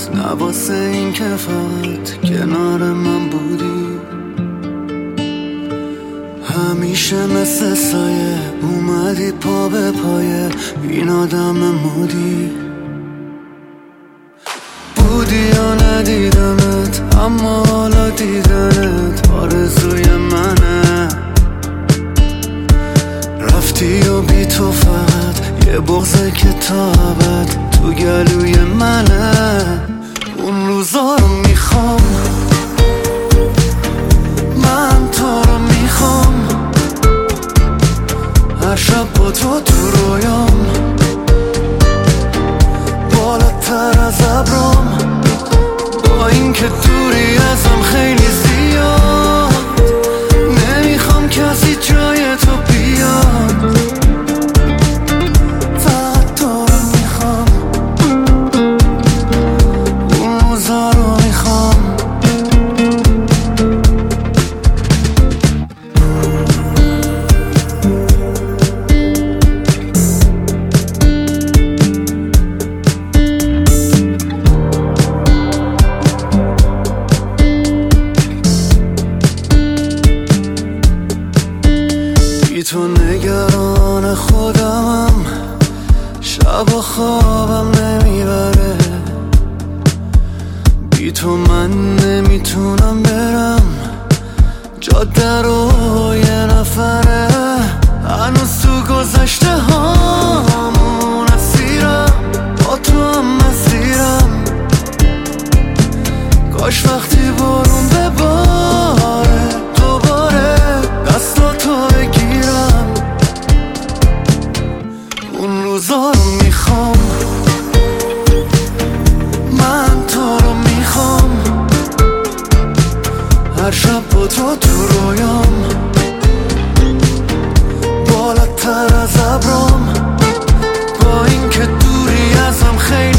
نه واسه این که فقط کنار من بودی. همیشه مثل سایه اومدی پا به پایه این آدم مودی. بودی یا ندیدمت اما حالا دیدنت آرزوی منه. رفتی و بی تو فقط یه بغضه که تا ابد تو گلوی منه. اون روزا رو میخوام، من تو رو میخوام، هر شب با تو تو رویام، بالاتر از ابرام، با این که دوری ازم خیلی زیاد. نمیخوام کسی جای تو بیاد، فقط تو رو میخوام، اون روزا رو میخوام. بی تو نگران خودمم، شب و خوابم نمیبره. بی تو من نمیتونم برم، جاده رو یه نفره. هنوز تو گذشته هامون اسیرم، با تو هم مسیرم. کاش وقتی بارون بباره دوباره دستاتو بگیرم. اون روزا رو میخوام، من تو رو میخوام، هر شب با تو تو رویام، بالاتر از ابرام، با این که دوری ازم خیلی